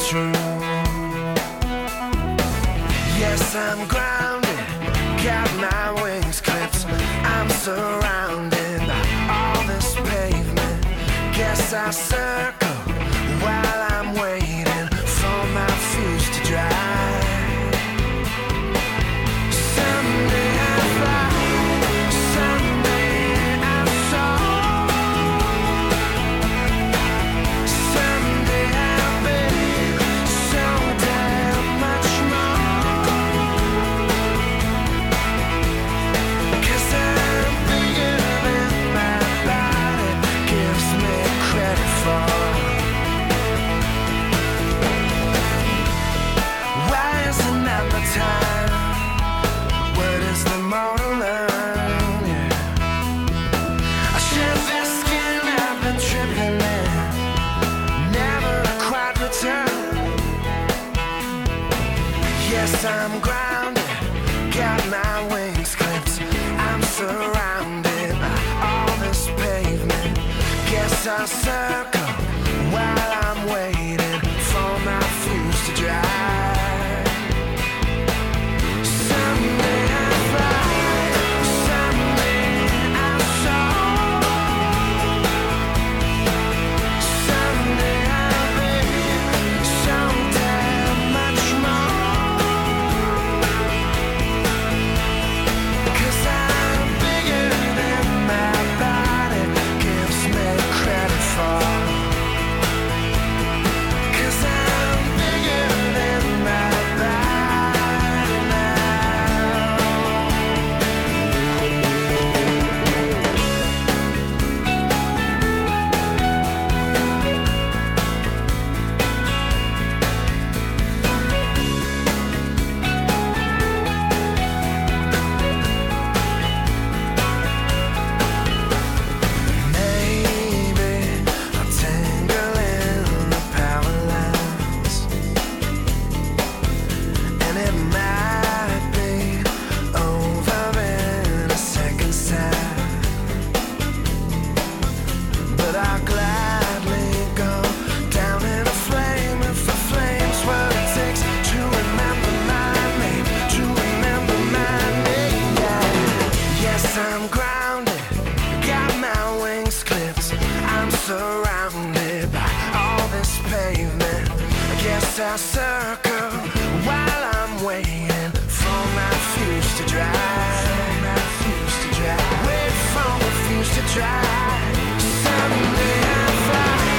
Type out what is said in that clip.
true. Yes, I'm grounded, got my wings clipped. I'm surrounded by all this pavement. Guess I circle while I'm waiting for my fuse to dry. Someday I fly, someday I soar. Someday I'll be so damn much more. 'Cause I'm bigger than my body gives me credit for. Why isn't that the time? What is the more to learn? Yeah. I shed this skin I've been tripping in, never quite return. Yes, I'm grounded, got my wings clipped. I'm surrounded by all this pavement. Guess I'll circle while I'm waiting for my fuse to dry. Someday I fly, someday I soar. Someday I'll be so damn much more. 'Cause I'm bigger than my body gives me credit for. 'Cause I'm bigger than my body now. Maybe I'll tangle in the power lines, and it might be over in a second's time. But I'll gladly go down in a flame if the flame's what it takes to remember my name, to remember my name. Yeah. Yes, I'm grounded, got my wings clipped. I'm surrounded by all this pavement. I guess I'll circle while I'm waiting for my fuse to dry. Wait for the fuse to dry. Someday I fly,